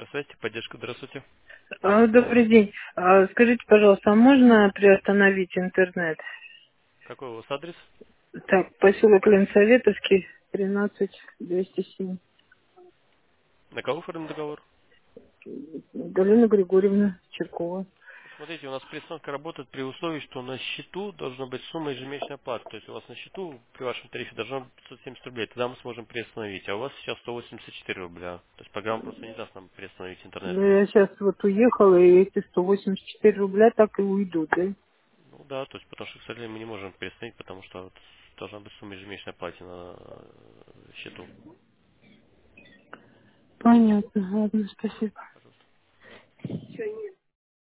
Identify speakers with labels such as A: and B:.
A: Связь, поддержка, здравствуйте.
B: Добрый день. Скажите, пожалуйста, а можно приостановить интернет?
A: Какой у вас адрес?
B: Так, поселок Ленсоветовский, 13207.
A: На кого оформлен договор?
B: Галина Григорьевна Черкова.
A: Смотрите, у нас приостановка работает при условии, что на счету должна быть сумма ежемесячной оплаты. То есть у вас на счету при вашем тарифе должно быть 570 рублей. Тогда мы сможем приостановить. А у вас сейчас 184 рубля. То есть программа просто не даст нам приостановить интернет.
B: Ну, я сейчас вот уехала, и эти 184 рубля так и уйдут, да?
A: Ну да, то есть потому что, к сожалению, мы не можем приостановить, потому что вот должна быть сумма ежемесячной оплаты на счету.
B: Понятно, ладно, спасибо.
A: Пожалуйста.